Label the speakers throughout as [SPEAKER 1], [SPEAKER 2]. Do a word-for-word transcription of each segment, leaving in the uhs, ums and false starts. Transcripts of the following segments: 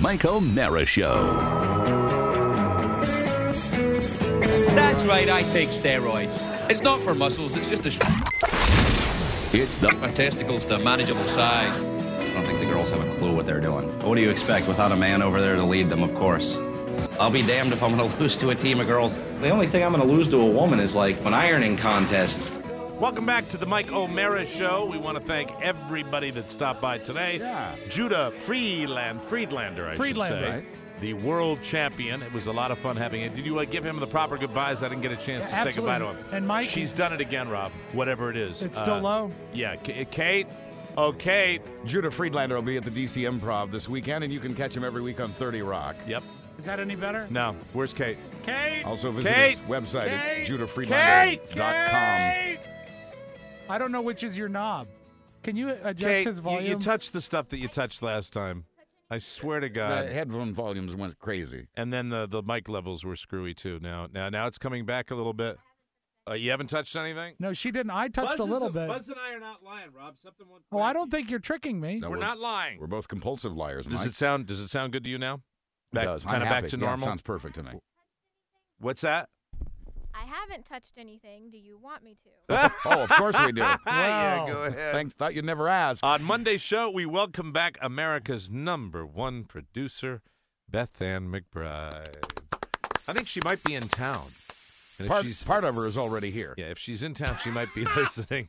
[SPEAKER 1] Mike O'Mara Show.
[SPEAKER 2] That's right, I take steroids. It's not for muscles, it's just a... Sh-
[SPEAKER 1] It's the
[SPEAKER 2] my testicles to a manageable size.
[SPEAKER 3] I don't think the girls have a clue what they're doing. What do you expect without a man over there to lead them, of course? I'll be damned if I'm going to lose to a team of girls. The only thing I'm going to lose to a woman is like an ironing contest.
[SPEAKER 4] Welcome back to the Mike O'Mara Show. We want to thank everybody that stopped by today.
[SPEAKER 5] Yeah.
[SPEAKER 4] Judah Friedland, Friedlander, I
[SPEAKER 5] Friedlander,
[SPEAKER 4] should say.
[SPEAKER 5] right?
[SPEAKER 4] The world champion. It was a lot of fun having it. Did you uh, give him the proper goodbyes? I didn't get a chance to
[SPEAKER 5] Yeah,
[SPEAKER 4] say goodbye to
[SPEAKER 5] absolutely.
[SPEAKER 4] him.
[SPEAKER 5] And Mike-
[SPEAKER 4] She's done it again, Rob, whatever it is.
[SPEAKER 5] It's still
[SPEAKER 4] Uh,
[SPEAKER 5] low?
[SPEAKER 4] Yeah. K- Kate? Oh, Kate.
[SPEAKER 5] Judah Friedlander will be at the D C Improv this weekend, and you can catch him every week on thirty Rock.
[SPEAKER 4] Yep.
[SPEAKER 6] Is that any better?
[SPEAKER 4] No. Where's Kate?
[SPEAKER 6] Kate!
[SPEAKER 5] Also visit
[SPEAKER 4] Kate!
[SPEAKER 5] his website
[SPEAKER 6] Kate!
[SPEAKER 5] at judah friedlander dot com.
[SPEAKER 6] Kate! I don't know which is your knob. Can you adjust
[SPEAKER 4] Kate,
[SPEAKER 6] his
[SPEAKER 4] you,
[SPEAKER 6] volume?
[SPEAKER 4] you touched the stuff that you touched last time. I swear to God.
[SPEAKER 5] The headphone volumes went crazy.
[SPEAKER 4] And then the, the mic levels were screwy, too. Now, now, now it's coming back a little bit. Uh, you haven't touched anything?
[SPEAKER 6] No, she didn't. I touched a little bit.
[SPEAKER 4] Buzz and I are not lying, Rob. Something went
[SPEAKER 6] Oh, I don't think you're tricking me.
[SPEAKER 5] No,
[SPEAKER 4] We're not lying.
[SPEAKER 5] We're both compulsive liars,
[SPEAKER 4] Does
[SPEAKER 5] Mike.
[SPEAKER 4] it sound Does it sound good to you now? Back,
[SPEAKER 5] It does.
[SPEAKER 4] Kind
[SPEAKER 5] I'm
[SPEAKER 4] of
[SPEAKER 5] happy.
[SPEAKER 4] back to
[SPEAKER 5] Yeah,
[SPEAKER 4] normal?
[SPEAKER 5] sounds perfect to me.
[SPEAKER 4] What's that?
[SPEAKER 7] I haven't touched anything. Do you want me to?
[SPEAKER 5] Oh, of course we do.
[SPEAKER 4] Yeah, go ahead.
[SPEAKER 5] Thanks. Thought you'd never ask.
[SPEAKER 4] On Monday's show, we welcome back America's number one producer, Beth Ann McBride. I think she might be in town. And if
[SPEAKER 5] Part,
[SPEAKER 4] she's
[SPEAKER 5] part of her is already here.
[SPEAKER 4] Yeah, if she's in town, she might be listening.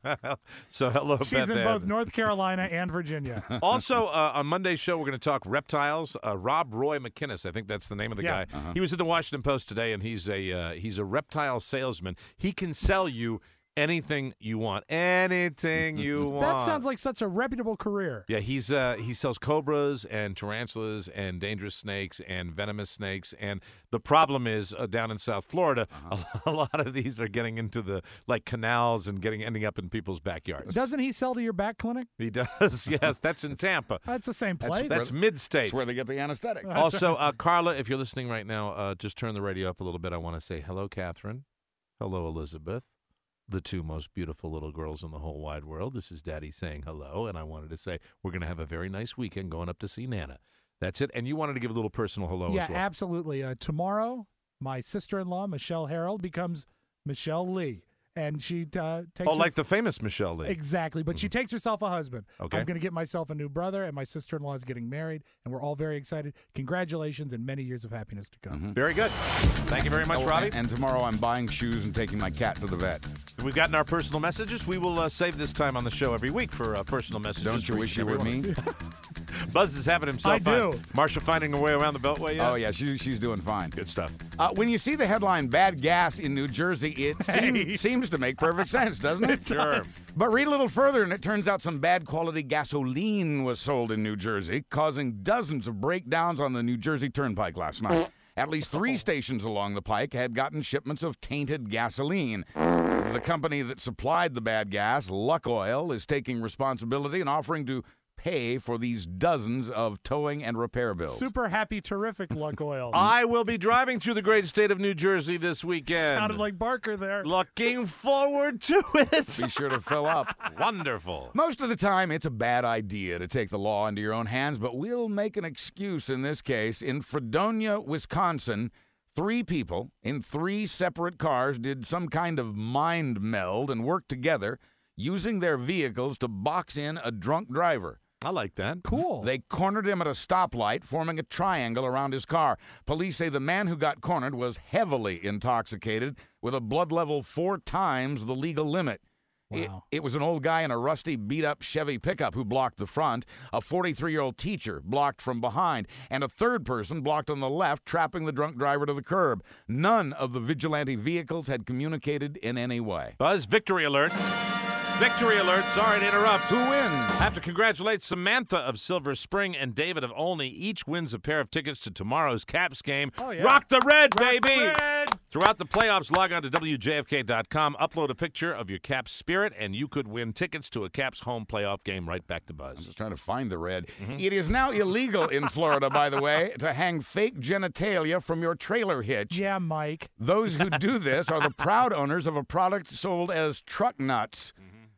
[SPEAKER 4] So hello,
[SPEAKER 6] She's
[SPEAKER 4] Beth
[SPEAKER 6] in
[SPEAKER 4] Ann.
[SPEAKER 6] both North Carolina and Virginia.
[SPEAKER 4] Also, uh, on Monday's show, we're going to talk reptiles. Uh, Rob Roy McInnes, I think that's the name of the
[SPEAKER 6] Yeah.
[SPEAKER 4] guy. He was at the Washington Post today, and he's a uh, he's a reptile salesman. He can sell you anything you want, anything you want.
[SPEAKER 6] That sounds like such a reputable career.
[SPEAKER 4] Yeah, he's uh, he sells cobras and tarantulas and dangerous snakes and venomous snakes. And the problem is uh, down in South Florida,
[SPEAKER 5] Uh-huh.
[SPEAKER 4] a, a lot of these are getting into the like canals and getting ending up in people's backyards.
[SPEAKER 6] Doesn't he sell to your back clinic?
[SPEAKER 4] He does, yes. That's in Tampa.
[SPEAKER 6] That's the same place.
[SPEAKER 4] That's mid-state.
[SPEAKER 5] That's where they get the anesthetic.
[SPEAKER 4] Also, uh, Carla, if you're listening right now, uh, just turn the radio up a little bit. I want to say hello, Catherine. Hello, Elizabeth. The two most beautiful little girls in the whole wide world. This is Daddy saying hello, and I wanted to say we're going to have a very nice weekend going up to see Nana. That's it. And you wanted to give a little personal hello
[SPEAKER 6] yeah,
[SPEAKER 4] as well.
[SPEAKER 6] absolutely. Uh, tomorrow, my sister-in-law, Michelle Harold, becomes Michelle Lee. And she uh, takes...
[SPEAKER 4] Oh, like
[SPEAKER 6] hers-
[SPEAKER 4] the famous Michelle Lee.
[SPEAKER 6] Exactly, but she takes herself a husband.
[SPEAKER 4] Okay.
[SPEAKER 6] I'm going to get myself a new brother, and my sister-in-law is getting married, and we're all very excited. Congratulations and many years of happiness to come.
[SPEAKER 4] Very good. Thank you very much,
[SPEAKER 5] Oh,
[SPEAKER 4] Robbie.
[SPEAKER 5] and, and tomorrow I'm buying shoes and taking my cat to the vet.
[SPEAKER 4] We've gotten our personal messages. We will uh, save this time on the show every week for uh, personal messages.
[SPEAKER 5] Don't you
[SPEAKER 4] for
[SPEAKER 5] wish
[SPEAKER 4] each
[SPEAKER 5] you
[SPEAKER 4] and
[SPEAKER 5] were
[SPEAKER 4] every
[SPEAKER 5] me?
[SPEAKER 4] one. Buzz is having himself
[SPEAKER 6] I do.
[SPEAKER 4] fun. Marsha finding her way around the Beltway yet?
[SPEAKER 5] Oh, yeah, she, she's doing fine.
[SPEAKER 4] Good stuff.
[SPEAKER 5] Uh, when you see the headline, Bad Gas in New Jersey, it seem, seems to make perfect sense, doesn't it?
[SPEAKER 6] It does.
[SPEAKER 5] But read a little further, and it turns out some bad quality gasoline was sold in New Jersey, causing dozens of breakdowns on the New Jersey Turnpike last night. At least three stations along the pike had gotten shipments of tainted gasoline. The company that supplied the bad gas, Luck Oil, is taking responsibility and offering to pay for these dozens of towing and repair bills.
[SPEAKER 6] Super happy, terrific Luck Oil.
[SPEAKER 4] I will be driving through the great state of New Jersey this weekend.
[SPEAKER 6] Sounded like Barker there.
[SPEAKER 4] Looking forward to it.
[SPEAKER 5] Be sure to fill up.
[SPEAKER 4] Wonderful.
[SPEAKER 5] Most of the time, it's a bad idea to take the law into your own hands, but we'll make an excuse in this case. In Fredonia, Wisconsin, three people in three separate cars did some kind of mind meld and worked together, using their vehicles to box in a drunk driver.
[SPEAKER 4] I like that.
[SPEAKER 6] Cool.
[SPEAKER 5] They cornered him at a stoplight, forming a triangle around his car. Police say the man who got cornered was heavily intoxicated with a blood level four times the legal limit. It,
[SPEAKER 6] Wow.
[SPEAKER 5] it was an old guy in a rusty, beat-up Chevy pickup who blocked the front, a forty-three-year-old teacher blocked from behind, and a third person blocked on the left, trapping the drunk driver to the curb. None of the vigilante vehicles had communicated in any way.
[SPEAKER 4] Buzz, victory alert. Victory alert. Sorry to interrupt.
[SPEAKER 5] Who wins?
[SPEAKER 4] I have to congratulate Samantha of Silver Spring and David of Olney. Each wins a pair of tickets to tomorrow's Caps game.
[SPEAKER 6] Oh, yeah.
[SPEAKER 4] Rock the red,
[SPEAKER 6] Rock the
[SPEAKER 4] baby!
[SPEAKER 6] red!
[SPEAKER 4] Throughout the playoffs, log on to W J F K dot com, upload a picture of your Caps spirit, and you could win tickets to a Caps home playoff game right back to
[SPEAKER 5] I'm
[SPEAKER 4] Buzz.
[SPEAKER 5] just trying to find the red.
[SPEAKER 4] Mm-hmm.
[SPEAKER 5] It is now illegal in Florida, by the way, to hang fake genitalia from your trailer hitch.
[SPEAKER 6] Yeah, Mike.
[SPEAKER 5] Those who do this are the proud owners of a product sold as truck nuts.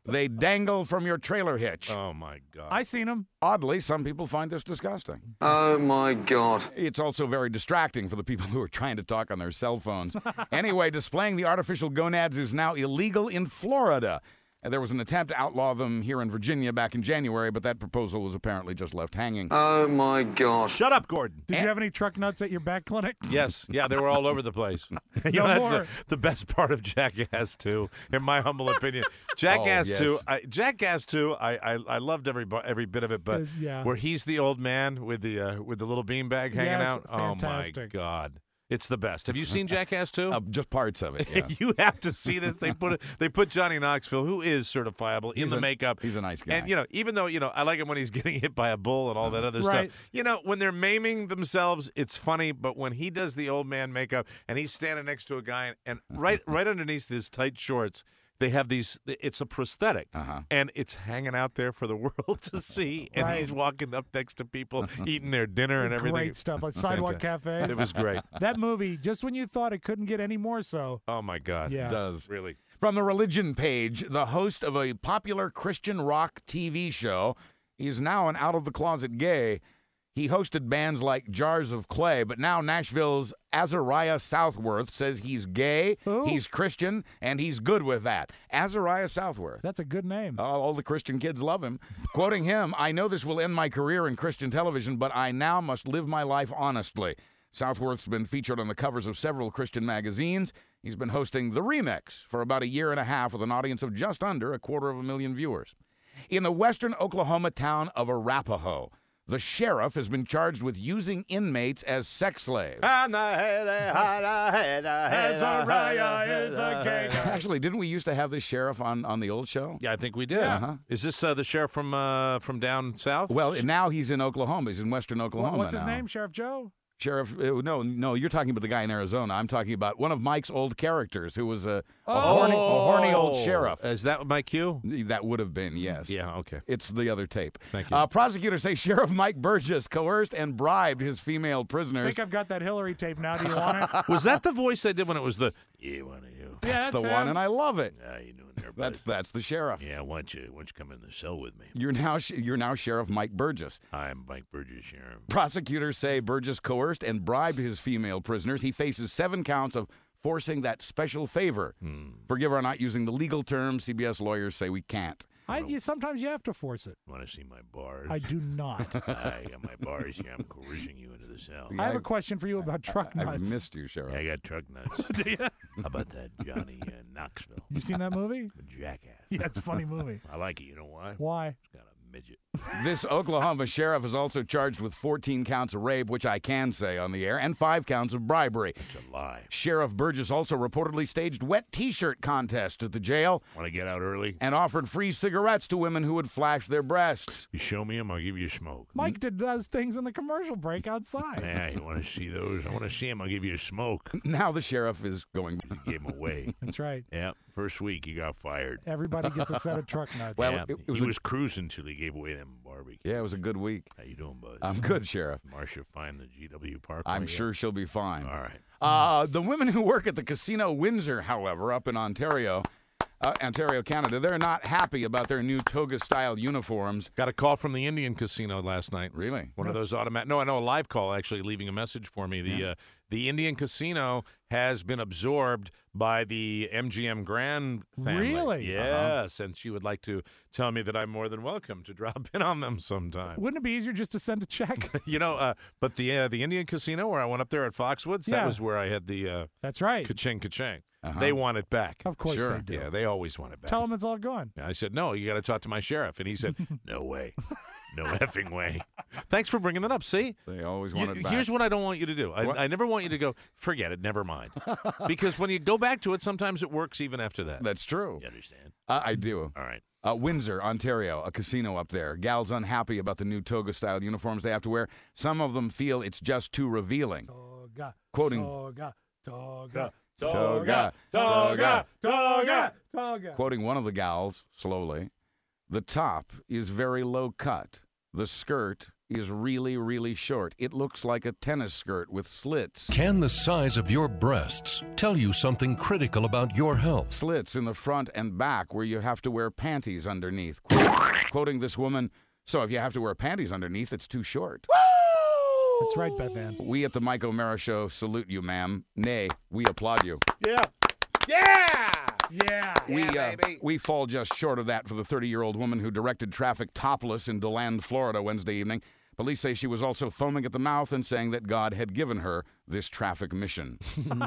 [SPEAKER 5] They dangle from your trailer hitch.
[SPEAKER 4] Oh, my God.
[SPEAKER 6] I seen him.
[SPEAKER 5] Oddly, some people find this disgusting.
[SPEAKER 8] Oh, my God.
[SPEAKER 5] It's also very distracting for the people who are trying to talk on their cell phones. Anyway, displaying the artificial gonads is now illegal in Florida. And there was an attempt to outlaw them here in Virginia back in January, but that proposal was apparently just left hanging.
[SPEAKER 8] Oh, my God.
[SPEAKER 4] Shut up, Gordon.
[SPEAKER 6] Did you have any truck nuts at your back clinic?
[SPEAKER 4] Yes. Yeah, they were all over the place. you
[SPEAKER 6] No
[SPEAKER 4] know, that's
[SPEAKER 6] more.
[SPEAKER 4] the, the best part of Jackass two, in my humble opinion. Jackass
[SPEAKER 5] Oh, yes.
[SPEAKER 4] two, I, Jackass two, I, I I loved every bu- every bit of it, but
[SPEAKER 6] Uh, yeah.
[SPEAKER 4] where he's the old man with the uh, with the little beanbag hanging
[SPEAKER 6] Yes,
[SPEAKER 4] out. Oh, my
[SPEAKER 6] fantastic.
[SPEAKER 4] God. It's the best. Have you seen Jackass two?
[SPEAKER 5] Uh, just parts of it, yeah.
[SPEAKER 4] You have to see this. They put it, they put Johnny Knoxville, who is certifiable, in
[SPEAKER 5] He's
[SPEAKER 4] the
[SPEAKER 5] a-
[SPEAKER 4] makeup.
[SPEAKER 5] he's a nice guy.
[SPEAKER 4] And you know, even though you know, I like him when he's getting hit by a bull and all that other
[SPEAKER 6] Right.
[SPEAKER 4] stuff. You know, when they're maiming themselves, it's funny. But when he does the old man makeup and he's standing next to a guy, and right right underneath his tight shorts, they have these. It's a prosthetic,
[SPEAKER 5] Uh-huh.
[SPEAKER 4] and it's hanging out there for the world to see. And
[SPEAKER 6] Right.
[SPEAKER 4] he's walking up next to people, eating their dinner and everything.
[SPEAKER 6] Great stuff. Like Sidewalk Cafes.
[SPEAKER 4] It was great.
[SPEAKER 6] That movie, just when you thought it couldn't get any more so.
[SPEAKER 4] Oh my God.
[SPEAKER 6] Yeah.
[SPEAKER 5] It does.
[SPEAKER 4] Really.
[SPEAKER 5] From the religion page, the host of a popular Christian rock T V show is now an out-of-the-closet gay. He hosted bands like Jars of Clay, but now Nashville's Azariah Southworth says he's gay,
[SPEAKER 6] Who?
[SPEAKER 5] he's Christian, and he's good with that. Azariah Southworth.
[SPEAKER 6] That's a good name.
[SPEAKER 5] All, all the Christian kids love him. Quoting him, I know this will end my career in Christian television, but I now must live my life honestly. Southworth's been featured on the covers of several Christian magazines. He's been hosting The Remix for about a year and a half with an audience of just under a quarter of a million viewers. In the western Oklahoma town of Arapahoe, the sheriff has been charged with using inmates as sex slaves.
[SPEAKER 6] Azariah is a gay guy.
[SPEAKER 5] Actually, didn't we used to have this sheriff on, on the old show?
[SPEAKER 4] Yeah, I think we did.
[SPEAKER 5] Uh-huh.
[SPEAKER 4] Is this uh, the sheriff from uh, from down south?
[SPEAKER 5] Well, now he's in Oklahoma. He's in western Oklahoma
[SPEAKER 6] What's his
[SPEAKER 5] now.
[SPEAKER 6] name? Sheriff Joe?
[SPEAKER 5] Sheriff, uh, no, no, you're talking about the guy in Arizona. I'm talking about one of Mike's old characters who was a, a,
[SPEAKER 6] Oh.
[SPEAKER 5] horny, a horny old sheriff.
[SPEAKER 4] Is that my cue?
[SPEAKER 5] That would have been, yes.
[SPEAKER 4] Yeah, okay.
[SPEAKER 5] It's the other tape.
[SPEAKER 4] Thank you.
[SPEAKER 5] Uh, prosecutors say Sheriff Mike Burgess coerced and bribed his female
[SPEAKER 6] I
[SPEAKER 5] prisoners.
[SPEAKER 6] think I've got that Hillary tape now. Do you want it?
[SPEAKER 4] Was that the voice I did when it was the, yeah, one of you?
[SPEAKER 6] Yeah,
[SPEAKER 5] That's the
[SPEAKER 6] him.
[SPEAKER 5] one, and I love it.
[SPEAKER 4] How you doing there, bud?
[SPEAKER 5] That's that's the sheriff.
[SPEAKER 4] Yeah, why don't you, why don't you come in the cell with me?
[SPEAKER 5] You're now sh- you're now Sheriff Mike Burgess.
[SPEAKER 4] I'm Mike Burgess, Sheriff.
[SPEAKER 5] Prosecutors say Burgess coerced and bribed his female prisoners. He faces seven counts of forcing that special favor.
[SPEAKER 4] Hmm.
[SPEAKER 5] Forgive our not using the legal term. C B S lawyers say we can't.
[SPEAKER 6] I, you, sometimes you have to force it.
[SPEAKER 4] Want to see my bars?
[SPEAKER 6] I do not.
[SPEAKER 4] I got my bars here. I'm coercing you into the cell.
[SPEAKER 6] I have a question for you about truck
[SPEAKER 5] I've
[SPEAKER 6] nuts.
[SPEAKER 5] missed you, Sheriff.
[SPEAKER 4] I got truck nuts.
[SPEAKER 6] Do you?
[SPEAKER 4] How about that Johnny uh, Knoxville?
[SPEAKER 6] You seen that movie?
[SPEAKER 4] Jackass.
[SPEAKER 6] Yeah, it's a funny movie.
[SPEAKER 4] I like it. You know why?
[SPEAKER 6] Why?
[SPEAKER 4] It's got a midget.
[SPEAKER 5] This Oklahoma sheriff is also charged with fourteen counts of rape, which I can say on the air, and five counts of bribery.
[SPEAKER 4] It's a lie.
[SPEAKER 5] Sheriff Burgess also reportedly staged wet T-shirt contests at the jail
[SPEAKER 4] Want to get out early?
[SPEAKER 5] and offered free cigarettes to women who would flash their breasts.
[SPEAKER 4] You show me them, I'll give you a smoke.
[SPEAKER 6] Mike did those things in the commercial break outside.
[SPEAKER 4] Yeah, you want to see those? I want to see them. I'll give you a smoke.
[SPEAKER 5] Now the sheriff is going.
[SPEAKER 4] You gave them away.
[SPEAKER 6] That's right.
[SPEAKER 4] Yeah, first week he got fired.
[SPEAKER 6] Everybody gets a set of truck nuts.
[SPEAKER 5] Well,
[SPEAKER 4] yeah,
[SPEAKER 5] it- it was
[SPEAKER 4] he
[SPEAKER 5] a-
[SPEAKER 4] was cruising till he gave away them barbecue.
[SPEAKER 5] Yeah, it was a good week.
[SPEAKER 4] How you doing, bud?
[SPEAKER 5] I'm good, Sheriff.
[SPEAKER 4] Marcia find the G W Park.
[SPEAKER 5] I'm sure she'll be fine.
[SPEAKER 4] All right.
[SPEAKER 5] Uh, the women who work at the Casino Windsor, however, up in Ontario, uh, Ontario, Canada, they're not happy about their new toga-style uniforms.
[SPEAKER 4] Got a call from the Indian Casino last night.
[SPEAKER 5] Really?
[SPEAKER 4] One of those automatic. No, I know a live call actually leaving a message for me. The
[SPEAKER 5] Yeah.
[SPEAKER 4] uh, the Indian Casino has been absorbed by the M G M Grand family.
[SPEAKER 6] Really?
[SPEAKER 4] Yes, and she would like to tell me that I'm more than welcome to drop in on them sometime.
[SPEAKER 6] Wouldn't it be easier just to send a check?
[SPEAKER 4] You know, uh, but the uh, the Indian Casino where I went up there at Foxwoods, that
[SPEAKER 6] Yeah.
[SPEAKER 4] was where I had the uh,
[SPEAKER 6] That's right.
[SPEAKER 4] ka-ching ka-ching.
[SPEAKER 5] Uh-huh.
[SPEAKER 4] They want it back.
[SPEAKER 6] Of course
[SPEAKER 5] Sure.
[SPEAKER 6] they do.
[SPEAKER 4] Yeah, they always want it back.
[SPEAKER 6] Tell them it's all gone.
[SPEAKER 4] I said, no, you got to talk to my sheriff. And he said, no way. No effing way. Thanks for bringing that up. See?
[SPEAKER 5] They always
[SPEAKER 4] You-
[SPEAKER 5] want it back.
[SPEAKER 4] here's what I don't want you to do.
[SPEAKER 5] What?
[SPEAKER 4] I, I never want you to go, forget it, never mind. Because when you go back to it, sometimes it works even after that.
[SPEAKER 5] That's true.
[SPEAKER 4] You understand?
[SPEAKER 5] Uh, I do.
[SPEAKER 4] All right.
[SPEAKER 5] Uh, Windsor, Ontario, a casino up there. Gals unhappy about the new toga-style uniforms they have to wear. Some of them feel it's just too revealing.
[SPEAKER 6] Toga.
[SPEAKER 5] Quoting-
[SPEAKER 6] Toga. Toga.
[SPEAKER 5] Toga,
[SPEAKER 6] Toga. Toga. Toga.
[SPEAKER 5] Quoting one of the gals, slowly, the top is very low cut. The skirt is really, really short. It looks like a tennis skirt with slits.
[SPEAKER 9] Can the size of your breasts tell you something critical about your health?
[SPEAKER 5] Slits in the front and back where you have to wear panties underneath. Quoting this woman, so if you have to wear panties underneath, it's too short.
[SPEAKER 6] That's right, Beth Ann.
[SPEAKER 5] We at the Mike O'Mara Show salute you, ma'am. Nay, we applaud you.
[SPEAKER 6] Yeah. Yeah. Yeah.
[SPEAKER 5] We, uh, we fall just short of that for the thirty-year-old woman who directed traffic topless in DeLand, Florida Wednesday evening. Police say she was also foaming at the mouth and saying that God had given her this traffic mission.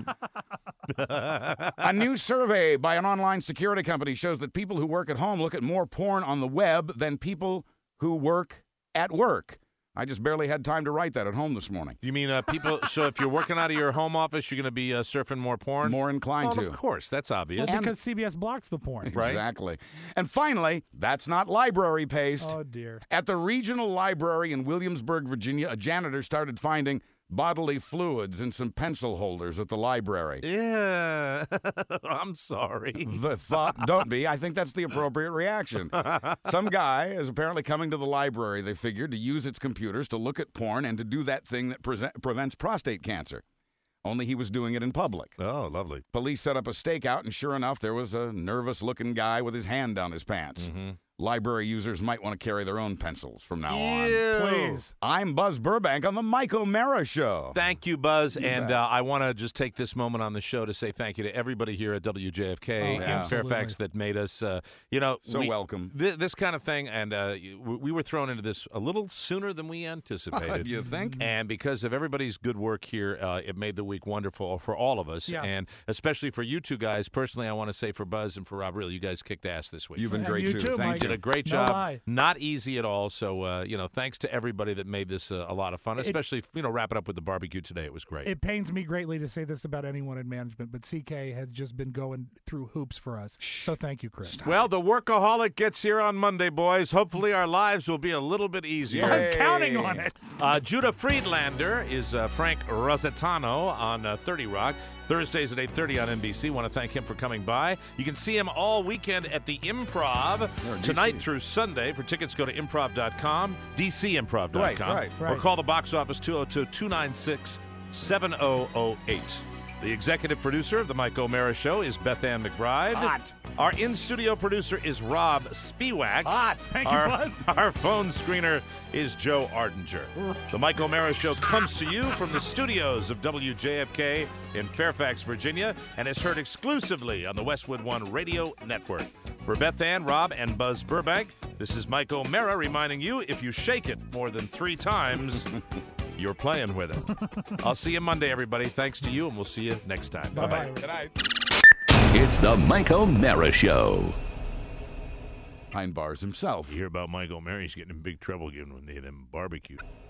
[SPEAKER 5] A new survey by an online security company shows that people who work at home look at more porn on the web than people who work at work. I just barely had time to write that at home this morning.
[SPEAKER 4] You mean uh, people, so if you're working out of your home office, you're going to be uh, surfing more porn?
[SPEAKER 5] More inclined
[SPEAKER 4] well,
[SPEAKER 5] to.
[SPEAKER 4] Of course, that's obvious.
[SPEAKER 6] Well, because C B S blocks the porn.
[SPEAKER 4] Right.
[SPEAKER 5] Exactly. And finally, that's not library paste.
[SPEAKER 6] Oh, dear.
[SPEAKER 5] At the regional library in Williamsburg, Virginia, a janitor started finding bodily fluids in some pencil holders at the library.
[SPEAKER 4] Yeah. I'm sorry.
[SPEAKER 5] The thought, don't be. I think that's the appropriate reaction. Some guy is apparently coming to the library, they figured, to use its computers to look at porn and to do that thing that pre- prevents prostate cancer. Only he was doing it in public.
[SPEAKER 4] Oh, lovely.
[SPEAKER 5] Police set up a stakeout, and sure enough, there was a nervous-looking guy with his hand down his pants.
[SPEAKER 4] Mm-hmm.
[SPEAKER 5] Library users might want to carry their own pencils from now on.
[SPEAKER 4] Ew.
[SPEAKER 6] Please.
[SPEAKER 5] I'm Buzz Burbank on the Mike O'Mara Show.
[SPEAKER 4] Thank you, Buzz.
[SPEAKER 5] You
[SPEAKER 4] and
[SPEAKER 5] bet.
[SPEAKER 4] uh, I want to just take this moment on the show to say thank you to everybody here at W J F K
[SPEAKER 6] Oh,
[SPEAKER 4] in
[SPEAKER 5] yeah.
[SPEAKER 4] Fairfax
[SPEAKER 6] Absolutely.
[SPEAKER 4] that made us, uh, you know,
[SPEAKER 5] So
[SPEAKER 4] we-
[SPEAKER 5] welcome.
[SPEAKER 4] Th- this kind of thing. And uh, we we were thrown into this a little sooner than we anticipated.
[SPEAKER 5] You think?
[SPEAKER 4] And because of everybody's good work here, uh, it made the week wonderful for all of us.
[SPEAKER 6] Yeah.
[SPEAKER 4] And especially for you two guys. Personally, I want to say for Buzz and for Rob, really, you guys kicked ass this week.
[SPEAKER 5] You've been
[SPEAKER 6] And
[SPEAKER 5] great,
[SPEAKER 6] you
[SPEAKER 5] too.
[SPEAKER 6] too,
[SPEAKER 5] Thank
[SPEAKER 6] Mike.
[SPEAKER 5] you.
[SPEAKER 4] did a great
[SPEAKER 6] No
[SPEAKER 4] job.
[SPEAKER 6] lie.
[SPEAKER 4] Not easy at all. So, uh, you know, thanks to everybody that made this uh, a lot of fun, especially, you know, wrap it up with the barbecue today. It was great.
[SPEAKER 6] It pains me greatly to say this about anyone in management, but C K has just been going through hoops for us. So thank you, Chris.
[SPEAKER 4] Well, the workaholic gets here on Monday, boys. Hopefully our lives will be a little bit easier.
[SPEAKER 6] I'm counting on it.
[SPEAKER 4] Uh, Judah Friedlander is uh, Frank Rosetano on uh, thirty Rock. Thursdays at eight thirty on N B C. Want to thank him for coming by. You can see him all weekend at the Improv tonight through Sunday. For tickets, go to improv dot com, d c improv dot com,
[SPEAKER 5] Right, right,
[SPEAKER 4] or
[SPEAKER 6] right.
[SPEAKER 4] call the box office two oh two, two nine six, seven oh oh eight. The executive producer of The Mike O'Mara Show is Beth Ann McBride.
[SPEAKER 5] Hot.
[SPEAKER 4] Our in-studio producer is Rob Spiewak.
[SPEAKER 5] Hot.
[SPEAKER 6] Thank you,
[SPEAKER 4] Our,
[SPEAKER 6] Buzz.
[SPEAKER 4] our phone screener is Joe Ardinger. The Mike O'Mara Show comes to you from the studios of W J F K in Fairfax, Virginia, and is heard exclusively on the Westwood One Radio Network. For Beth Ann, Rob, and Buzz Burbank, this is Mike O'Mara reminding you, if you shake it more than three times, you're playing with it. I'll see you Monday, everybody. Thanks to you, and we'll see you next time.
[SPEAKER 6] Bye-bye.
[SPEAKER 5] Good night.
[SPEAKER 1] It's the Mike O'Mara Show.
[SPEAKER 5] Behind bars himself.
[SPEAKER 4] You hear about Mike O'Mara, he's getting in big trouble again when they them barbecue.